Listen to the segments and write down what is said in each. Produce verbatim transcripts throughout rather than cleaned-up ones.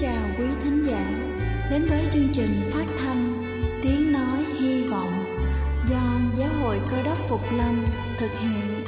chào quý thính giả đến với chương trình phát thanh Tiếng Nói Hy Vọng do Giáo hội Cơ Đốc Phục Lâm thực hiện.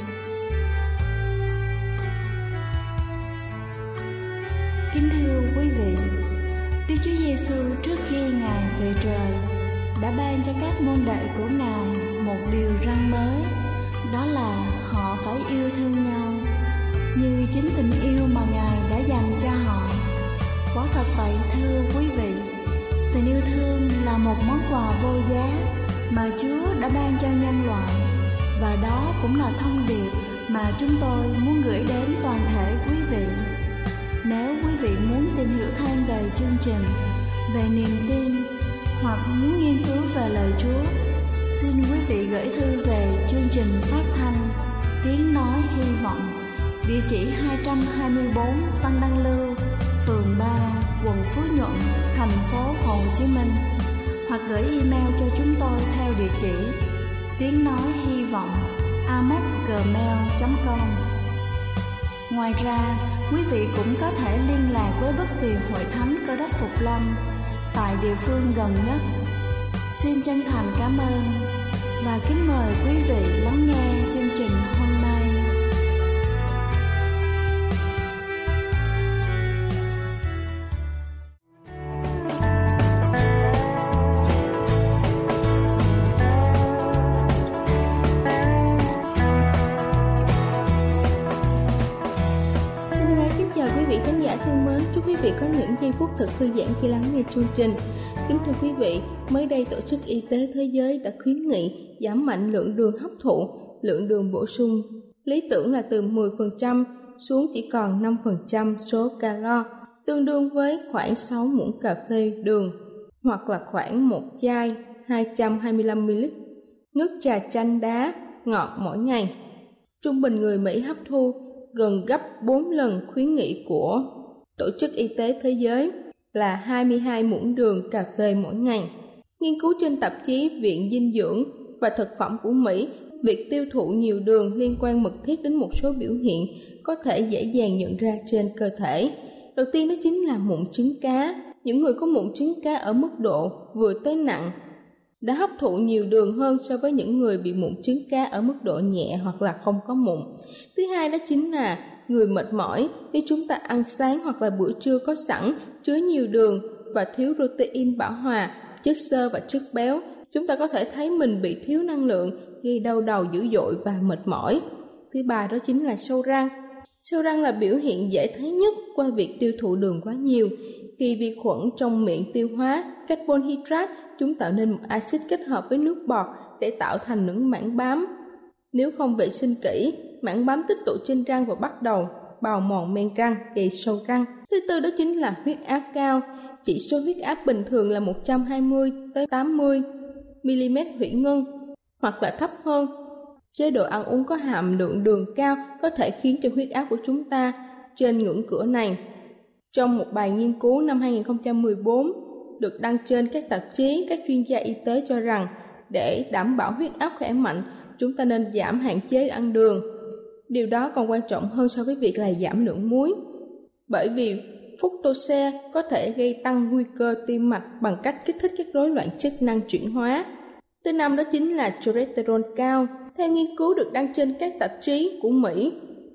Kính thưa quý vị, Đức Chúa Giêsu trước khi Ngài về trời đã ban cho các môn đệ của Ngài một điều răn mới, đó là họ phải yêu thương nhau như chính tình yêu mà Ngài đã dành cho họ. Quả thật vậy thưa quý vị, tình yêu thương là một món quà vô giá mà Chúa đã ban cho nhân loại, và đó cũng là thông điệp mà chúng tôi muốn gửi đến toàn thể quý vị. Nếu quý vị muốn tìm hiểu thêm về chương trình, về niềm tin hoặc muốn nghiên cứu về lời Chúa, xin quý vị gửi thư về chương trình phát thanh Tiếng Nói Hy Vọng, địa chỉ hai trăm hai mươi tư Văn Đăng Lưu, phường ba, quận Phú Nhuận, thành phố Hồ Chí Minh, hoặc gửi email cho chúng tôi theo địa chỉ tiếng nói hy vọng a m o c gmail chấm com. Ngoài ra, quý vị cũng có thể liên lạc với bất kỳ hội thánh Cơ Đốc Phục Lâm tại địa phương gần nhất. Xin chân thành cảm ơn và kính mời quý vị lắng nghe chương trình hôm nay. Thân mến, chúc quý vị có những giây phút thật thư giãn khi lắng nghe chương trình. Kính thưa quý vị, mới đây Tổ chức Y tế Thế giới đã khuyến nghị giảm mạnh lượng đường hấp thụ, lượng đường bổ sung. Lý tưởng là từ mười phần trăm xuống chỉ còn năm phần trăm số calo, tương đương với khoảng sáu muỗng cà phê đường, hoặc là khoảng một chai hai trăm hai mươi lăm mi li lít nước trà chanh đá ngọt mỗi ngày. Trung bình người Mỹ hấp thu gần gấp bốn lần khuyến nghị của Tổ chức Y tế Thế giới là hai mươi hai muỗng đường cà phê mỗi ngày. Nghiên cứu trên tạp chí Viện Dinh dưỡng và Thực phẩm của Mỹ, việc tiêu thụ nhiều đường liên quan mật thiết đến một số biểu hiện có thể dễ dàng nhận ra trên cơ thể. Đầu tiên đó chính là mụn trứng cá. Những người có mụn trứng cá ở mức độ vừa tới nặng đã hấp thụ nhiều đường hơn so với những người bị mụn trứng cá ở mức độ nhẹ hoặc là không có mụn. Thứ hai đó chính là người mệt mỏi. Khi chúng ta ăn sáng hoặc là bữa trưa có sẵn chứa nhiều đường và thiếu protein bão hòa, chất xơ và chất béo, chúng ta có thể thấy mình bị thiếu năng lượng, gây đau đầu dữ dội và mệt mỏi. Thứ ba đó chính là sâu răng. Sâu răng là biểu hiện dễ thấy nhất qua việc tiêu thụ đường quá nhiều. Khi vi khuẩn trong miệng tiêu hóa carbon hydrate, chúng tạo nên một axit kết hợp với nước bọt để tạo thành những mảng bám. Nếu không vệ sinh kỹ, mảng bám tích tụ trên răng và bắt đầu bào mòn men răng, gây sâu răng. Thứ tư đó chính là huyết áp cao. Chỉ số huyết áp bình thường là một trăm hai mươi tới tám mươi mi li mét thủy ngân hoặc là thấp hơn. Chế độ ăn uống có hàm lượng đường cao có thể khiến cho huyết áp của chúng ta trên ngưỡng cửa này. Trong một bài nghiên cứu năm hai không một bốn được đăng trên các tạp chí, các chuyên gia y tế cho rằng để đảm bảo huyết áp khỏe mạnh, chúng ta nên giảm hạn chế ăn đường. Điều đó còn quan trọng hơn so với việc là giảm lượng muối. Bởi vì fructose có thể gây tăng nguy cơ tim mạch bằng cách kích thích các rối loạn chức năng chuyển hóa. Thứ năm đó chính là cholesterol cao. Theo nghiên cứu được đăng trên các tạp chí của Mỹ,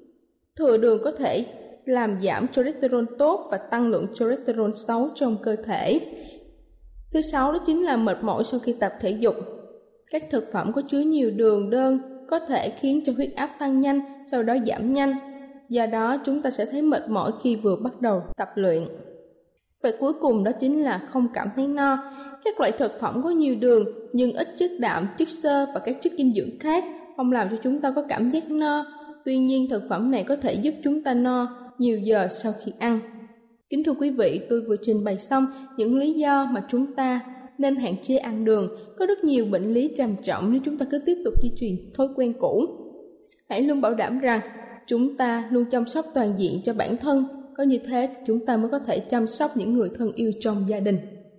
thừa đường có thể làm giảm cholesterol tốt và tăng lượng cholesterol xấu trong cơ thể. Thứ sáu đó chính là mệt mỏi sau khi tập thể dục. Các thực phẩm có chứa nhiều đường đơn có thể khiến cho huyết áp tăng nhanh, sau đó giảm nhanh. Do đó chúng ta sẽ thấy mệt mỏi khi vừa bắt đầu tập luyện. Và cuối cùng đó chính là không cảm thấy no. Các loại thực phẩm có nhiều đường nhưng ít chất đạm, chất xơ và các chất dinh dưỡng khác không làm cho chúng ta có cảm giác no. Tuy nhiên thực phẩm này có thể giúp chúng ta no nhiều giờ sau khi ăn. Kính thưa quý vị, tôi vừa trình bày xong những lý do mà chúng ta nên hạn chế ăn đường. Có rất nhiều bệnh lý trầm trọng nếu chúng ta cứ tiếp tục duy trì thói quen cũ. Hãy luôn bảo đảm rằng chúng ta luôn chăm sóc toàn diện cho bản thân. Có như thế thì chúng ta mới có thể chăm sóc những người thân yêu trong gia đình.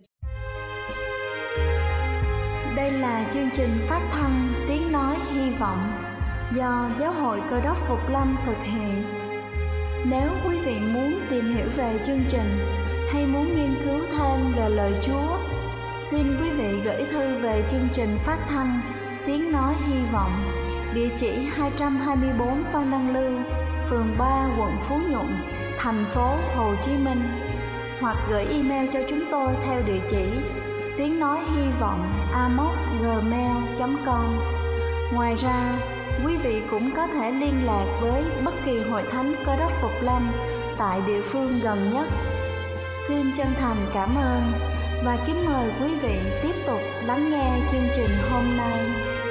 Đây là chương trình phát thanh Tiếng Nói Hy Vọng do Giáo hội Cơ Đốc Phục Lâm thực hiện. Nếu quý vị muốn tìm hiểu về chương trình hay muốn nghiên cứu thêm về lời Chúa, xin quý vị gửi thư về chương trình phát thanh Tiếng Nói Hy Vọng, địa chỉ hai trăm hai mươi bốn Phan Đăng Lưu, phường ba, quận Phú Nhuận, thành phố Hồ Chí Minh, hoặc gửi email cho chúng tôi theo địa chỉ tiếng nói hy vọng a m o s gmail chấm com. Ngoài ra, quý vị cũng có thể liên lạc với bất kỳ hội thánh Cơ Đốc Phục Lâm tại địa phương gần nhất. Xin chân thành cảm ơn và kính mời quý vị tiếp tục lắng nghe chương trình hôm nay.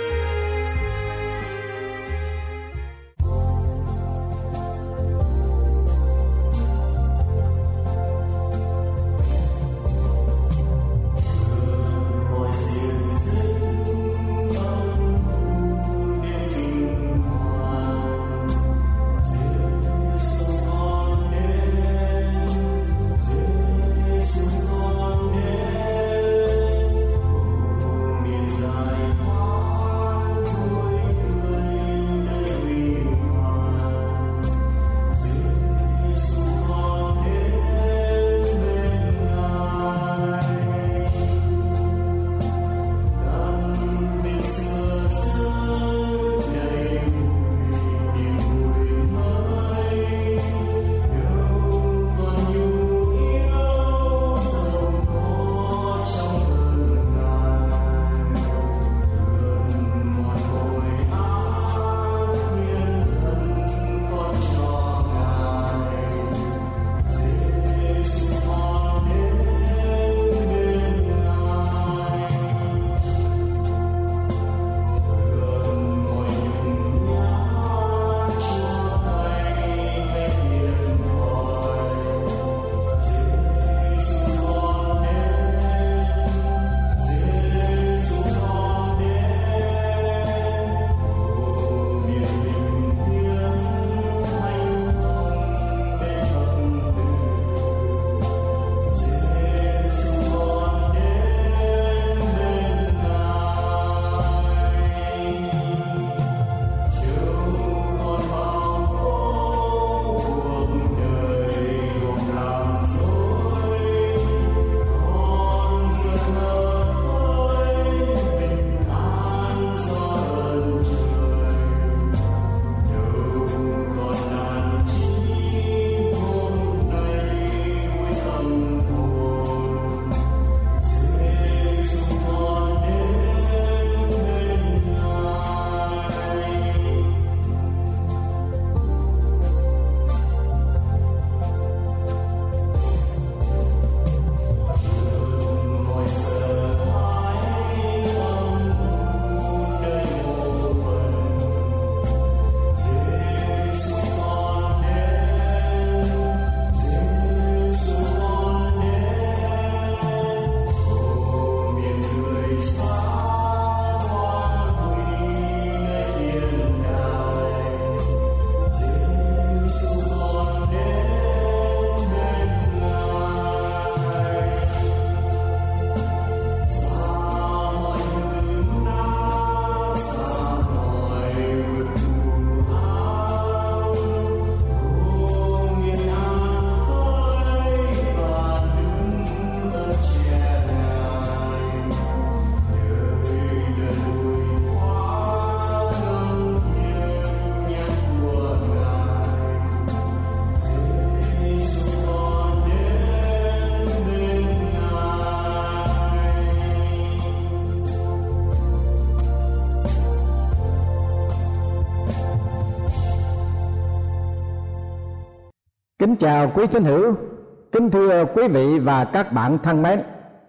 Kính chào quý thính hữu, kính thưa quý vị và các bạn thân mến.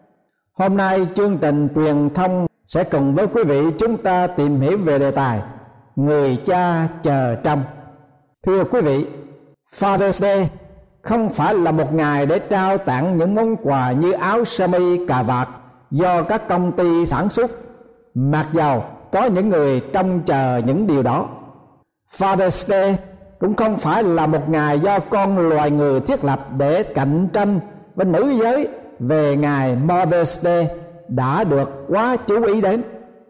Hôm nay chương trình truyền thông sẽ cùng với quý vị chúng ta tìm hiểu về đề tài Người cha chờ trông. Thưa quý vị, Father's Day không phải là một ngày để trao tặng những món quà như áo sơ mi, cà vạt do các công ty sản xuất, mặc dầu có những người trông chờ những điều đó. Father's Day cũng không phải là một ngày do con loài người thiết lập để cạnh tranh với nữ giới về ngày Mother's Day đã được quá chú ý đến.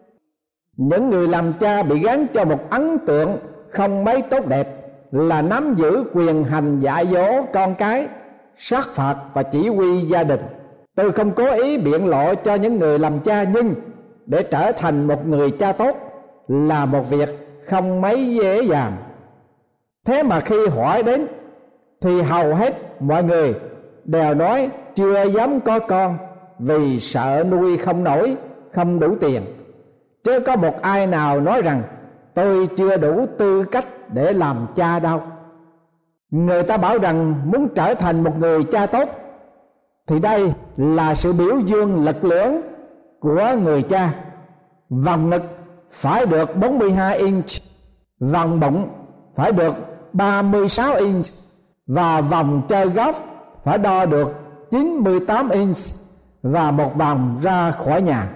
Những người làm cha bị gán cho một ấn tượng không mấy tốt đẹp là nắm giữ quyền hành dạy dỗ con cái sát phạt và chỉ huy gia đình. Tôi không cố ý biện lộ cho những người làm cha, nhưng để trở thành một người cha tốt là một việc không mấy dễ dàng. Thế mà khi hỏi đến thì hầu hết mọi người đều nói chưa dám có con vì sợ nuôi không nổi, không đủ tiền. Chứ có một ai nào nói rằng tôi chưa đủ tư cách để làm cha đâu. Người ta bảo rằng muốn trở thành một người cha tốt thì đây là sự biểu dương lực lượng của người cha. Vòng ngực phải được bốn mươi hai inch, vòng bụng phải được ba mươi sáu inch và vòng chơi golf phải đo được chín mươi tám inch và một vòng ra khỏi nhà.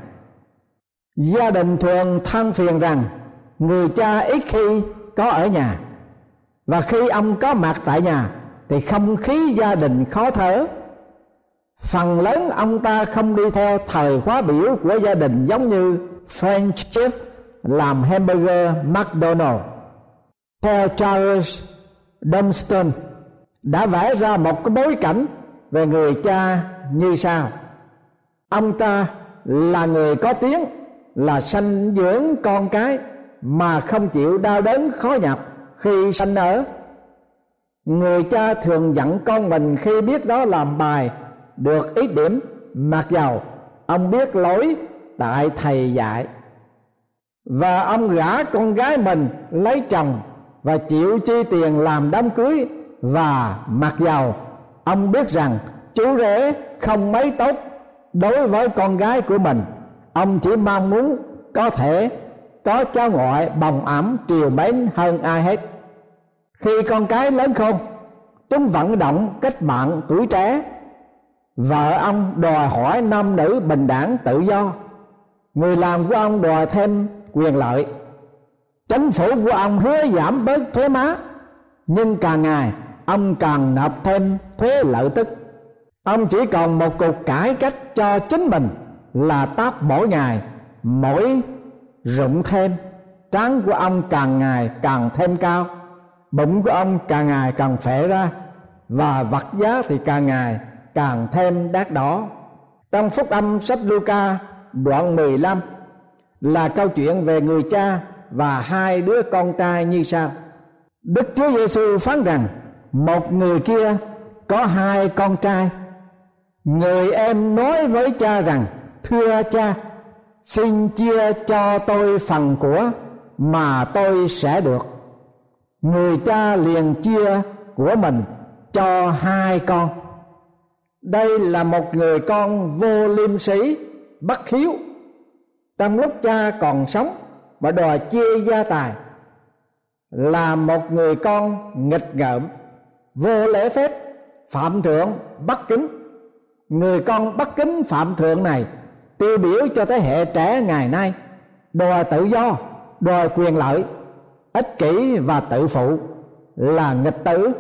Gia đình thường than phiền rằng người cha ít khi có ở nhà, và khi ông có mặt tại nhà thì không khí gia đình khó thở. Phần lớn ông ta không đi theo thời khóa biểu của gia đình, giống như French chef làm hamburger McDonald. Theo Charles Dunston đã vẽ ra một cái bối cảnh về người cha như sau: ông ta là người có tiếng, là sanh dưỡng con cái mà không chịu đau đớn khó nhọc khi sanh nở. Người cha thường giận con mình khi biết đó làm bài được ít điểm, mặc dầu ông biết lỗi tại thầy dạy. Và ông gả con gái mình lấy chồng và chịu chi tiền làm đám cưới, và mặc dầu ông biết rằng chú rể không mấy tốt đối với con gái của mình, ông chỉ mong muốn có thể có cháu ngoại bồng ẵm triều mến hơn ai hết. Khi con cái lớn khôn, chúng vận động cách mạng tuổi trẻ. Vợ ông đòi hỏi nam nữ bình đẳng tự do. Người làm của ông đòi thêm quyền lợi. Chính phủ của ông hứa giảm bớt thuế má, nhưng càng ngày ông càng nộp thêm thuế lợi tức. Ông chỉ còn một cuộc cải cách cho chính mình là táp mỗi ngày mỗi rụng thêm. Trán của ông càng ngày càng thêm cao, bụng của ông càng ngày càng phệ ra, và vật giá thì càng ngày càng thêm đắt đỏ. Trong phúc âm sách Luca đoạn mười lăm là câu chuyện về người cha và hai đứa con trai như sau. Đức Chúa Giêsu phán rằng một người kia có hai con trai. Người em nói với cha rằng: thưa cha, xin chia cho tôi phần của mà tôi sẽ được. Người cha liền chia của mình cho hai con. Đây là một người con vô liêm sĩ, bất hiếu. Trong lúc cha còn sống và đòi chia gia tài, là một người con nghịch ngợm, vô lễ phép, phạm thượng, bất kính. Người con bất kính phạm thượng này tiêu biểu cho thế hệ trẻ ngày nay, đòi tự do, đòi quyền lợi, ích kỷ và tự phụ, là nghịch tử.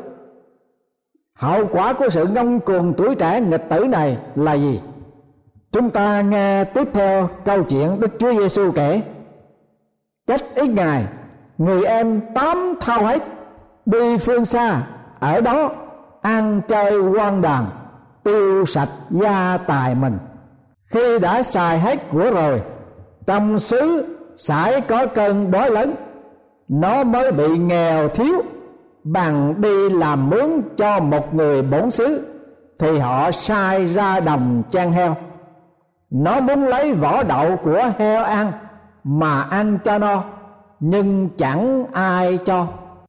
Hậu quả của sự ngông cuồng tuổi trẻ nghịch tử này là gì? Chúng ta nghe tiếp theo câu chuyện Đức Chúa Giêsu kể. Cách ít ngày, người em tám thao hết, đi phương xa, ở đó ăn chơi hoang đàn, tiêu sạch gia tài mình. Khi đã xài hết của rồi, trong xứ sải có cơn đói lớn, nó mới bị nghèo thiếu, bằng đi làm mướn cho một người bổn xứ, thì họ sai ra đồng chăn heo. Nó muốn lấy vỏ đậu của heo ăn mà ăn cho no, nhưng chẳng ai cho.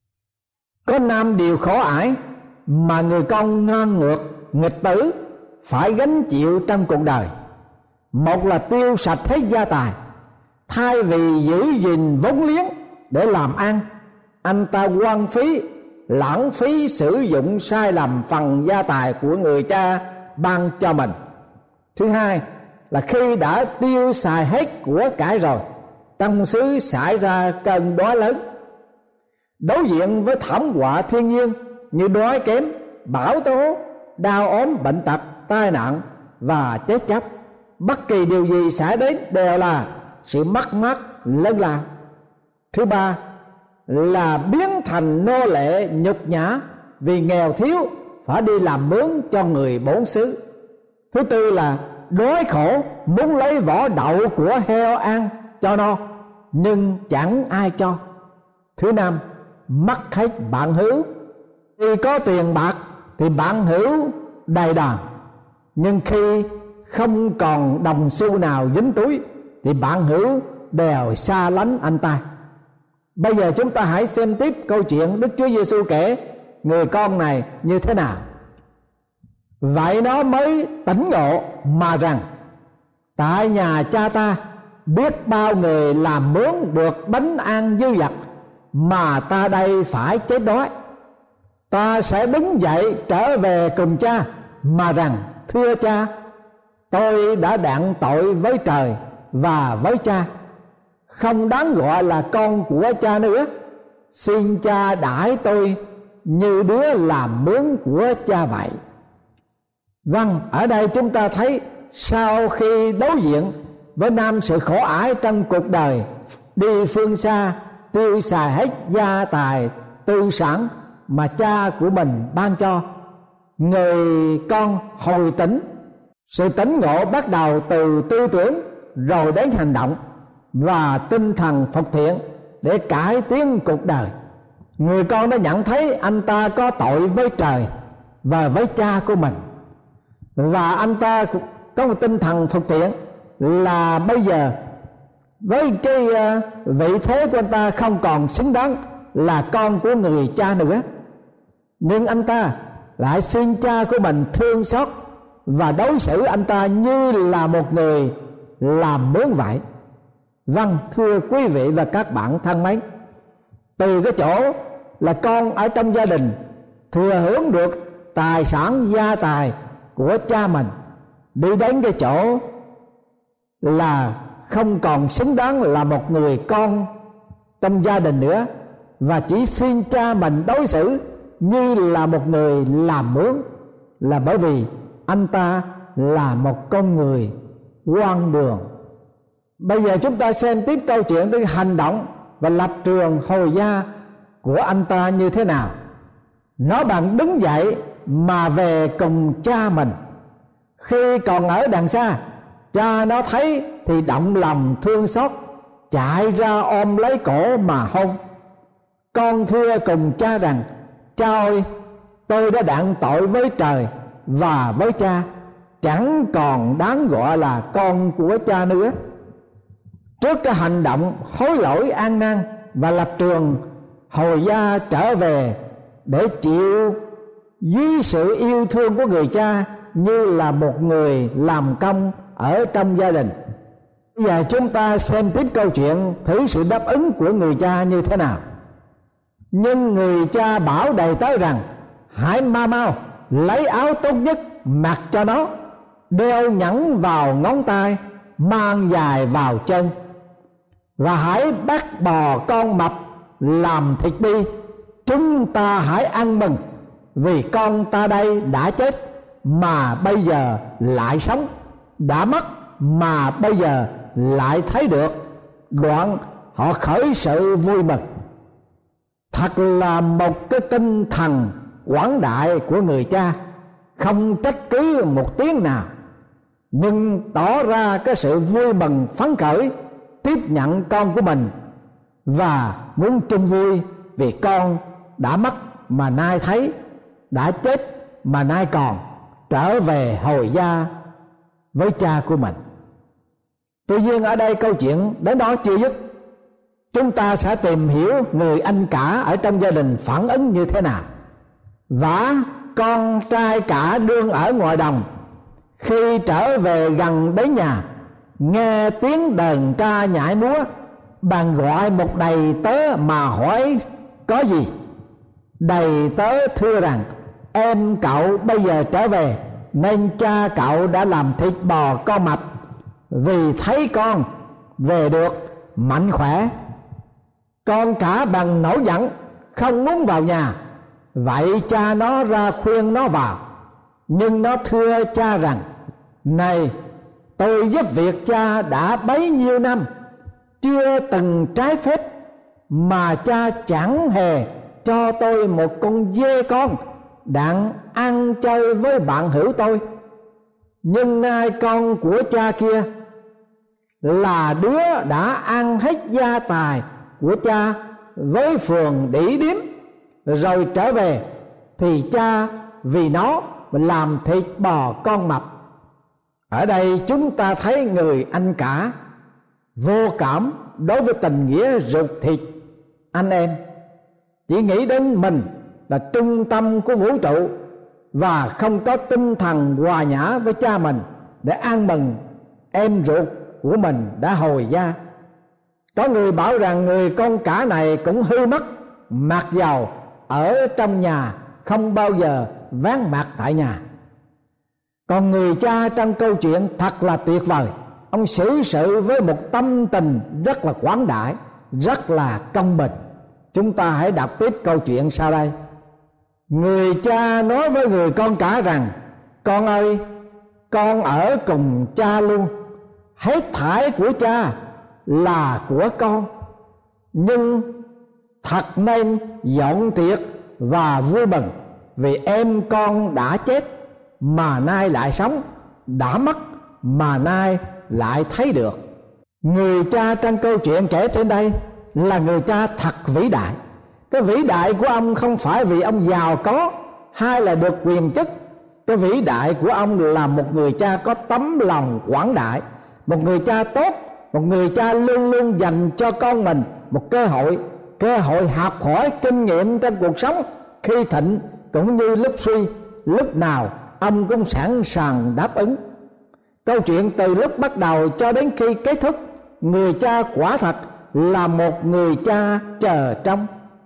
Có năm điều khổ ải mà người con ngang ngược, nghịch tử phải gánh chịu trong cuộc đời. Một là tiêu sạch hết gia tài. Thay vì giữ gìn vốn liếng để làm ăn, anh ta hoang phí, lãng phí sử dụng sai lầm phần gia tài của người cha ban cho mình. Thứ hai là khi đã tiêu xài hết của cải rồi, trong xứ xảy ra cơn đói lớn. Đối diện với thảm họa thiên nhiên như đói kém, bão tố, đau ốm, bệnh tật, tai nạn và chết chóc, bất kỳ điều gì xảy đến đều là sự mất mát lớn lao. Thứ ba là biến thành nô lệ nhục nhã vì nghèo thiếu phải đi làm mướn cho người bốn xứ. Thứ tư là đói khổ muốn lấy vỏ đậu của heo ăn cho no, nhưng chẳng ai cho. Thứ năm, mất hết bạn hữu. Khi có tiền bạc thì bạn hữu đầy đàn, nhưng khi không còn đồng xu nào dính túi thì bạn hữu đều xa lánh anh ta. Bây giờ chúng ta hãy xem tiếp câu chuyện Đức Chúa Giêsu kể người con này như thế nào. Vậy nó mới tỉnh ngộ mà rằng tại nhà cha ta biết bao người làm mướn được bánh ăn dư dật, mà ta đây phải chết đói. Ta sẽ đứng dậy trở về cùng cha, mà rằng thưa cha, tôi đã đặng tội với trời và với cha, không đáng gọi là con của cha nữa. Xin cha đãi tôi như đứa làm mướn của cha vậy. Vâng, ở đây chúng ta thấy sau khi đối diện với năm sự khổ ải trong cuộc đời, đi phương xa, tiêu xài hết gia tài tư sản mà cha của mình ban cho, người con hồi tỉnh. Sự tỉnh ngộ bắt đầu từ tư tưởng rồi đến hành động và tinh thần phục thiện để cải tiến cuộc đời. Người con đã nhận thấy anh ta có tội với trời và với cha của mình, và anh ta có một tinh thần phục thiện là bây giờ với cái vị thế của anh ta không còn xứng đáng là con của người cha nữa, nhưng anh ta lại xin cha của mình thương xót và đối xử anh ta như là một người làm mướn vậy. Vâng, thưa quý vị và các bạn thân mến, từ cái chỗ là con ở trong gia đình thừa hưởng được tài sản gia tài của cha mình, đi đến cái chỗ là không còn xứng đáng là một người con trong gia đình nữa, và chỉ xin cha mình đối xử như là một người làm mướn, là bởi vì anh ta là một con người hoang đường. Bây giờ chúng ta xem tiếp câu chuyện tới hành động và lập trường hồi gia của anh ta như thế nào. Nó bằng đứng dậy mà về cùng cha mình. Khi còn ở đằng xa, cha nó thấy thì động lòng thương xót, chạy ra ôm lấy cổ mà hôn. Con thưa cùng cha rằng: cha ơi, tôi đã đặng tội với trời và với cha, chẳng còn đáng gọi là con của cha nữa. Trước cái hành động hối lỗi ăn năn và lập trường hồi gia trở về để chịu dưới sự yêu thương của người cha như là một người làm công ở trong gia đình. Bây giờ chúng ta xem tiếp câu chuyện thử sự đáp ứng của người cha như thế nào. Nhưng người cha bảo đầy tớ rằng: hãy mau mau lấy áo tốt nhất mặc cho nó, đeo nhẫn vào ngón tay, mang giày vào chân, và hãy bắt bò con mập làm thịt đi. Chúng ta hãy ăn mừng, vì con ta đây đã chết mà bây giờ lại sống, đã mất mà bây giờ lại thấy được. Đoạn họ khởi sự vui mừng. Thật là một cái tinh thần quảng đại của người cha, không trách cứ một tiếng nào, nhưng tỏ ra cái sự vui mừng phấn khởi tiếp nhận con của mình, và muốn chung vui vì con đã mất mà nay thấy, đã chết mà nay còn, trở về hồi gia với cha của mình. Tuy nhiên ở đây câu chuyện đến đó chưa dứt. Chúng ta sẽ tìm hiểu người anh cả ở trong gia đình phản ứng như thế nào. Và con trai cả đương ở ngoài đồng, khi trở về gần đến nhà, nghe tiếng đờn ca nhảy múa, bạn gọi một đầy tớ mà hỏi có gì. Đầy tớ thưa rằng: em cậu bây giờ trở về, nên cha cậu đã làm thịt bò con mập, vì thấy con về được mạnh khỏe. Con cả bằng nổi giận, không muốn vào nhà. Vậy cha nó ra khuyên nó vào, nhưng nó thưa cha rằng: này, tôi giúp việc cha đã bấy nhiêu năm, chưa từng trái phép, mà cha chẳng hề cho tôi một con dê con đặng ăn chơi với bạn hữu tôi. Nhưng nay con của cha kia là đứa đã ăn hết gia tài của cha với phường đĩ điếm, rồi trở về thì cha vì nó mà làm thịt bò con mập. Ở đây chúng ta thấy người anh cả vô cảm đối với tình nghĩa ruột thịt anh em, chỉ nghĩ đến mình là trung tâm của vũ trụ và không có tinh thần hòa nhã với cha mình để ăn mừng em ruột của mình đã hồi gia. Có người bảo rằng người con cả này cũng hư mất, mặc dầu ở trong nhà không bao giờ ván mặt tại nhà. Còn người cha trong câu chuyện thật là tuyệt vời. Ông xử sự với một tâm tình rất là quảng đại, rất là công bình. Chúng ta hãy đọc tiếp câu chuyện sau đây. Người cha nói với người con cả rằng: con ơi, con ở cùng cha luôn. Hết thảy của cha là của con, nhưng thật nên dọn tiệc và vui mừng, vì em con đã chết mà nay lại sống, đã mất mà nay lại thấy được. Người cha trong câu chuyện kể trên đây là người cha thật vĩ đại. Cái vĩ đại của ông không phải vì ông giàu có hay là được quyền chức. Cái vĩ đại của ông là một người cha có tấm lòng quảng đại, một người cha tốt, một người cha luôn luôn dành cho con mình một cơ hội cơ hội học hỏi kinh nghiệm trong cuộc sống. Khi thịnh cũng như lúc suy, lúc nào ông cũng sẵn sàng đáp ứng. Câu chuyện từ lúc bắt đầu cho đến khi kết thúc, người cha quả thật là một người cha chờ trông.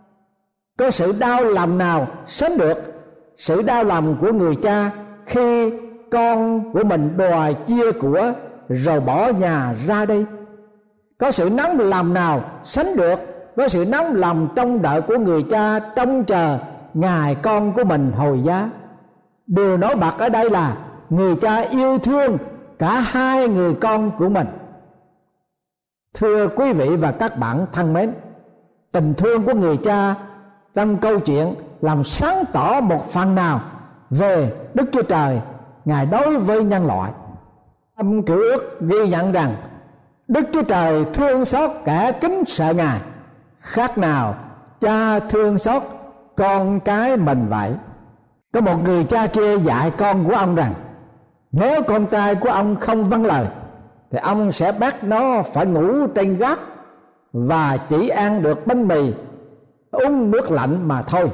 Có sự đau lòng nào sánh được sự đau lòng của người cha khi con của mình đòi chia của rồi bỏ nhà ra đi? Có sự nóng lòng nào sánh được với sự nóng lòng trông đợi của người cha trông chờ ngày con của mình hồi giá? Điều nổi bật ở đây là người cha yêu thương cả hai người con của mình. Thưa quý vị và các bạn thân mến, tình thương của người cha trong câu chuyện làm sáng tỏ một phần nào về Đức Chúa Trời Ngài đối với nhân loại. Âm Cựu Ước ghi nhận rằng Đức Chúa Trời thương xót kẻ kính sợ Ngài, khác nào cha thương xót con cái mình vậy. Có một người cha kia dạy con của ông rằng nếu con trai của ông không vâng lời thì ông sẽ bắt nó phải ngủ trên gác và chỉ ăn được bánh mì, uống nước lạnh mà thôi.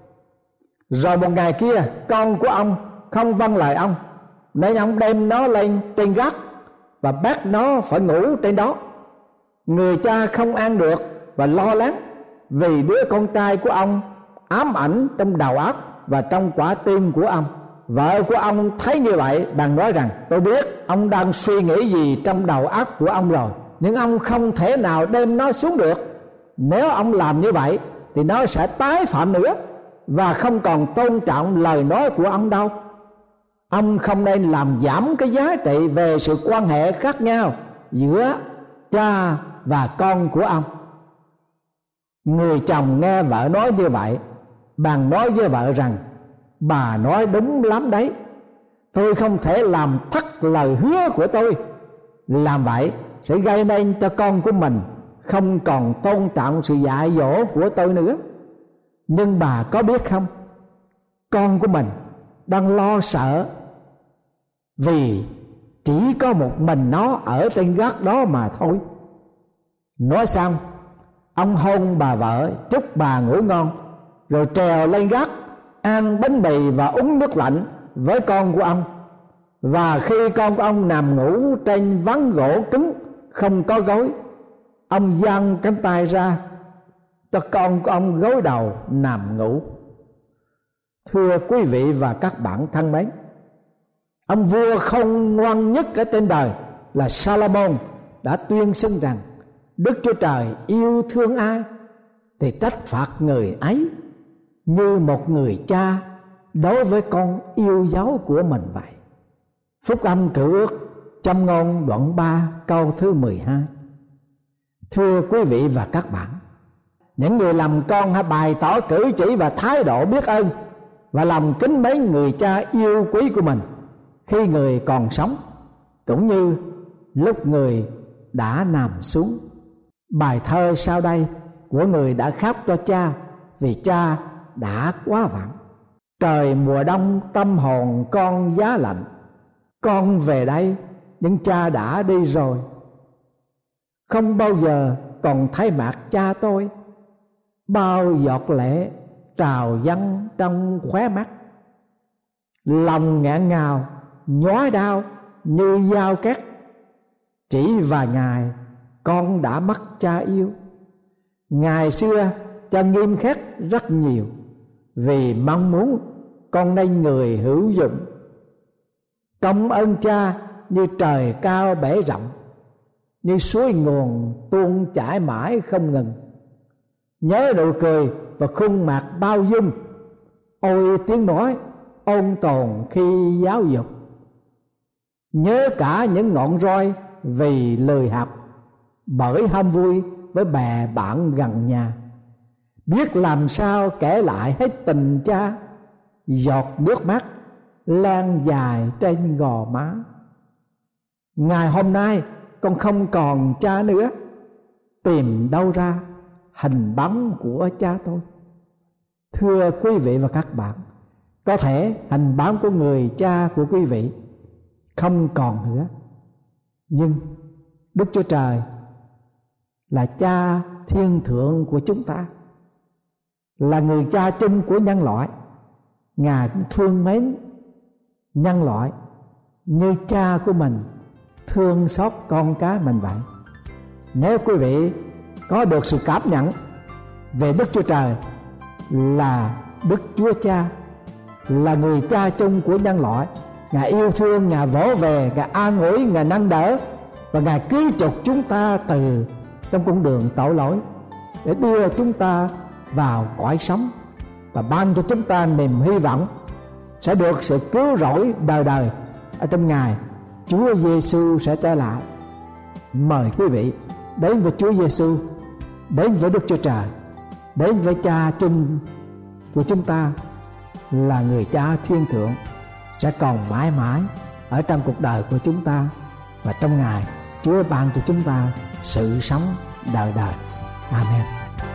Rồi một ngày kia con của ông không vâng lời ông, nên ông đem nó lên trên gác và bắt nó phải ngủ trên đó. Người cha không ăn được và lo lắng vì đứa con trai của ông ám ảnh trong đầu óc và trong quả tim của ông. Vợ của ông thấy như vậy, bạn nói rằng tôi biết ông đang suy nghĩ gì trong đầu óc của ông rồi, nhưng ông không thể nào đem nó xuống được. Nếu ông làm như vậy thì nó sẽ tái phạm nữa và không còn tôn trọng lời nói của ông đâu. Ông không nên làm giảm cái giá trị về sự quan hệ khác nhau giữa cha và con của ông. Người chồng nghe vợ nói như vậy, bạn nói với vợ rằng bà nói đúng lắm đấy, tôi không thể làm thất lời hứa của tôi. Làm vậy sẽ gây nên cho con của mình không còn tôn trọng sự dạy dỗ của tôi nữa. Nhưng bà có biết không, con của mình đang lo sợ vì chỉ có một mình nó ở trên gác đó mà thôi. Nói xong, ông hôn bà vợ, chúc bà ngủ ngon, rồi trèo lên gác ăn bánh mì và uống nước lạnh với con của ông. Và khi con của ông nằm ngủ trên ván gỗ cứng không có gối, ông giang cánh tay ra cho con của ông gối đầu nằm ngủ. Thưa quý vị và các bạn thân mến, ông vua không ngoan nhất ở trên đời là Salomon đã tuyên xưng rằng Đức Chúa Trời yêu thương ai thì trách phạt người ấy như một người cha đối với con yêu dấu của mình vậy. Phúc âm Cựu Ước Châm ngôn đoạn ba câu thứ mười hai. Thưa quý vị và các bạn, những người làm con hãy bày tỏ cử chỉ và thái độ biết ơn và lòng kính mến người cha yêu quý của mình khi người còn sống, cũng như lúc người đã nằm xuống. Bài thơ sau đây của người đã khóc cho cha vì cha đã quá vãng. Trời mùa đông tâm hồn con giá lạnh, con về đây nhưng cha đã đi rồi. Không bao giờ còn thấy mặt cha tôi, bao giọt lệ trào dâng trong khóe mắt. Lòng nghẹn ngào nhói đau như dao cắt, chỉ vài ngày con đã mất cha yêu. Ngày xưa cha nghiêm khắc rất nhiều, vì mong muốn con nên người hữu dụng. Công ơn cha như trời cao bể rộng, như suối nguồn tuôn chảy mãi không ngừng. Nhớ nụ cười và khuôn mặt bao dung, ôi tiếng nói ôn tồn khi giáo dục. Nhớ cả những ngọn roi vì lười học, bởi ham vui với bè bạn gần nhà. Biết làm sao kể lại hết tình cha, giọt nước mắt lan dài trên gò má. Ngày hôm nay con không còn cha nữa, tìm đâu ra hình bóng của cha tôi. Thưa quý vị và các bạn, có thể hình bóng của người cha của quý vị không còn nữa, nhưng Đức Chúa Trời là cha thiên thượng của chúng ta, là người cha chung của nhân loại. Ngài cũng thương mến nhân loại như cha của mình thương xót con cái mình vậy. Nếu quý vị có được sự cảm nhận về Đức Chúa Trời là Đức Chúa Cha, là người cha chung của nhân loại, Ngài yêu thương, Ngài vỗ về, Ngài an ủi, Ngài nâng đỡ, và Ngài cứu chuộc chúng ta từ trong con đường tội lỗi để đưa chúng ta vào cõi sống, và ban cho chúng ta niềm hy vọng sẽ được sự cứu rỗi đời đời ở trong ngày Chúa Giêsu sẽ trở lại. Mời quý vị đến với Chúa Giêsu, đến với Đức Chúa Trời, đến với cha chung của chúng ta là người cha thiên thượng, sẽ còn mãi mãi ở trong cuộc đời của chúng ta, và trong ngày Chúa ban cho chúng ta sự sống đời đời. Amen.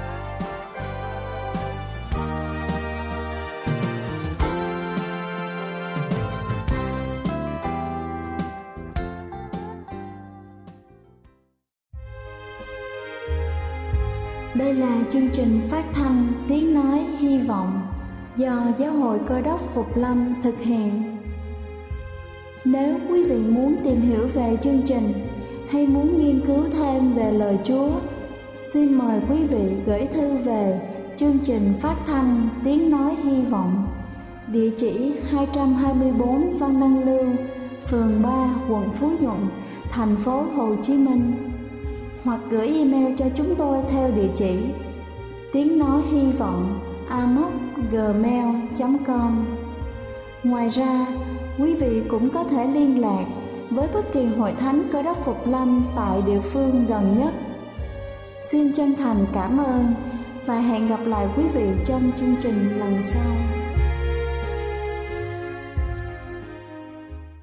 Đây là chương trình phát thanh Tiếng Nói Hy Vọng do Giáo hội Cơ đốc Phục Lâm thực hiện. Nếu quý vị muốn tìm hiểu về chương trình hay muốn nghiên cứu thêm về lời Chúa, xin mời quý vị gửi thư về chương trình phát thanh Tiếng Nói Hy Vọng, địa chỉ hai trăm hai mươi bốn Văn Đăng Lưu, phường ba, quận Phú Nhuận, thành phố Hồ Chí Minh, hoặc gửi email cho chúng tôi theo địa chỉ tiếng nói hy vọng a m o c gmail chấm com. Ngoài ra, quý vị cũng có thể liên lạc với bất kỳ hội thánh Cơ đốc Phục Lâm tại địa phương gần nhất. Xin chân thành cảm ơn và hẹn gặp lại quý vị trong chương trình lần sau.